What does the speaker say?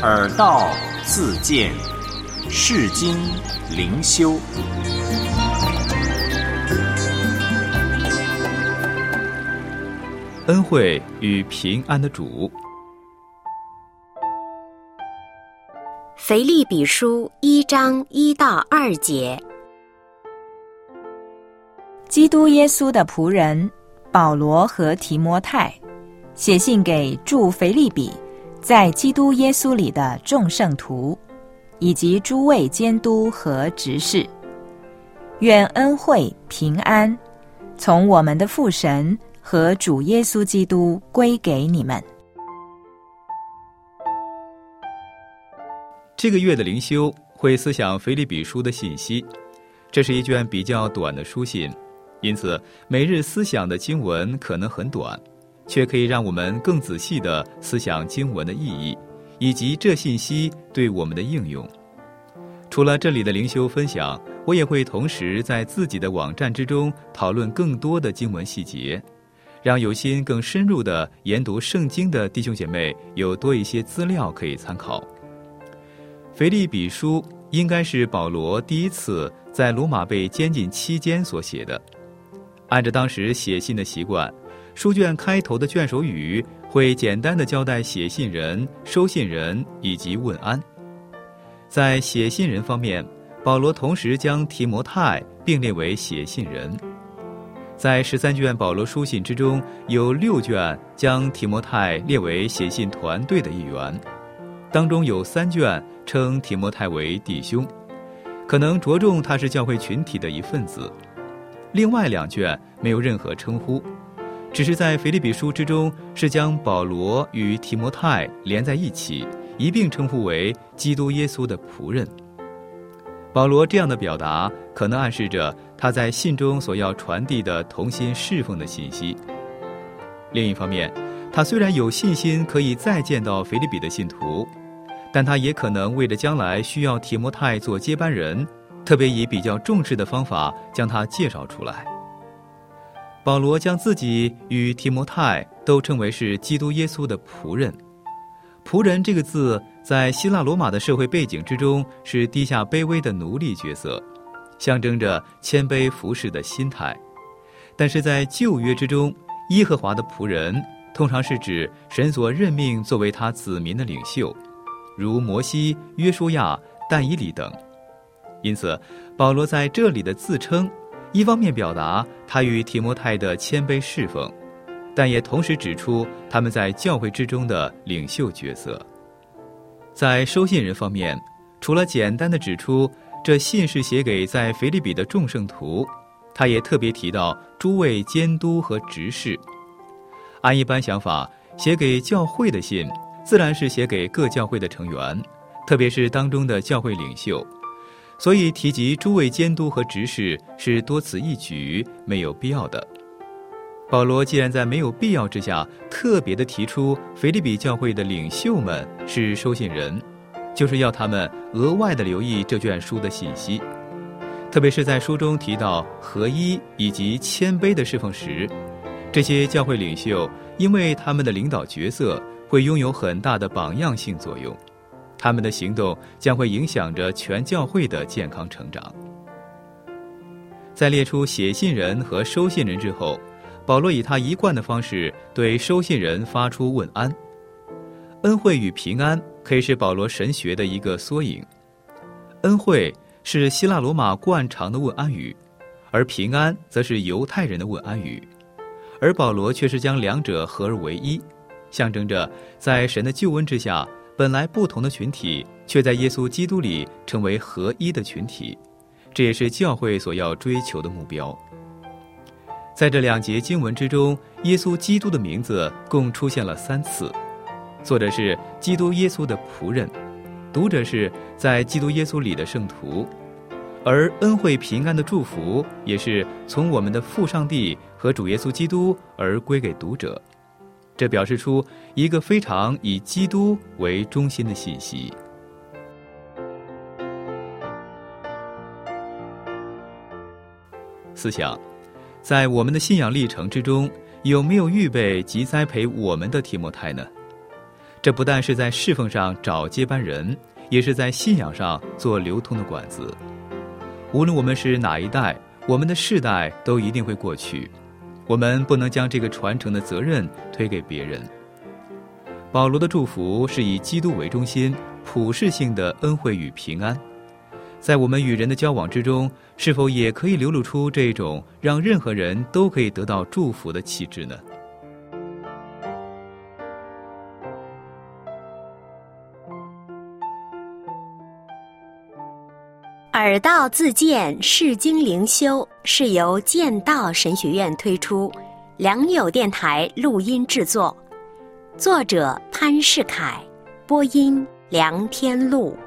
耳道自见，世经灵修。 恩惠与平安的主。 腓立比书1章1到2节。 基督耶稣的仆人保罗和提摩太，写信给住腓立比，在基督耶稣里的众圣徒，以及诸位监督和执事，愿恩惠平安从我们的父神和主耶稣基督归给你们。 这个月的灵修会思想腓立比书的信息，这是一卷比较短的书信，因此每日思想的经文可能很短，却可以让我们更仔细地思想经文的意义，以及这信息对我们的应用。除了这里的灵修分享，我也会同时在自己的网站之中讨论更多的经文细节，让有心更深入地研读圣经的弟兄姐妹有多一些资料可以参考。腓立比书应该是保罗第一次在罗马被监禁期间所写的。按照当时写信的习惯，书卷开头的卷首语会简单地交代写信人、收信人以及问安。在写信人方面，保罗同时将提摩太并列为写信人。在13卷保罗书信之中，有6卷将提摩太列为写信团队的一员，当中有3卷称提摩太为弟兄，可能着重他是教会群体的一份子。另外2卷没有任何称呼，只是在腓立比书之中是将保罗与提摩太连在一起，一并称呼为基督耶稣的仆人。保罗这样的表达可能暗示着他在信中所要传递的同心侍奉的信息。另一方面，他虽然有信心可以再见到腓立比的信徒，但他也可能为了将来需要提摩太做接班人，特别以比较重视的方法将他介绍出来。保罗将自己与提摩太都称为是基督耶稣的仆人。仆人这个字在希腊罗马的社会背景之中是低下卑微的奴隶角色，象征着谦卑服侍的心态。但是在旧约之中，耶和华的仆人通常是指神所任命作为他子民的领袖，如摩西、约书亚、但以理等。因此保罗在这里的自称，一方面表达他与提摩太的谦卑侍奉，但也同时指出他们在教会之中的领袖角色。在收信人方面，除了简单的指出这信是写给在腓立比的众圣徒，他也特别提到诸位监督和执事。按一般想法，写给教会的信自然是写给各教会的成员，特别是当中的教会领袖，所以提及诸位监督和执事是多此一举，没有必要的。保罗既然在没有必要之下特别的提出腓立比教会的领袖们是收信人，就是要他们额外的留意这卷书的信息，特别是在书中提到合一以及谦卑的侍奉时，这些教会领袖因为他们的领导角色会拥有很大的榜样性作用，他们的行动将会影响着全教会的健康成长。在列出写信人和收信人之后，保罗以他一贯的方式对收信人发出问安。恩惠与平安可以是保罗神学的一个缩影。恩惠是希腊罗马惯常的问安语，而平安则是犹太人的问安语，而保罗却是将两者合而为一，象征着在神的救恩之下，本来不同的群体却在耶稣基督里成为合一的群体，这也是教会所要追求的目标。在这2节经文之中，耶稣基督的名字共出现了3次，作者是基督耶稣的仆人，读者是在基督耶稣里的圣徒，而恩惠平安的祝福也是从我们的父上帝和主耶稣基督而归给读者。这表示出一个非常以基督为中心的信息。思想，在我们的信仰历程之中，有没有预备及栽培我们的提摩太呢？ 这不但是在侍奉上找接班人，也是在信仰上做流通的管子。无论我们是哪一代，我们的世代都一定会过去，我们不能将这个传承的责任推给别人。保罗的祝福是以基督为中心，普世性的恩惠与平安。在我们与人的交往之中，是否也可以流露出这种让任何人都可以得到祝福的气质呢？ 耳道自荐释经灵修是由剑道神学院推出，良友电台录音制作，作者潘世凯，播音梁天禄。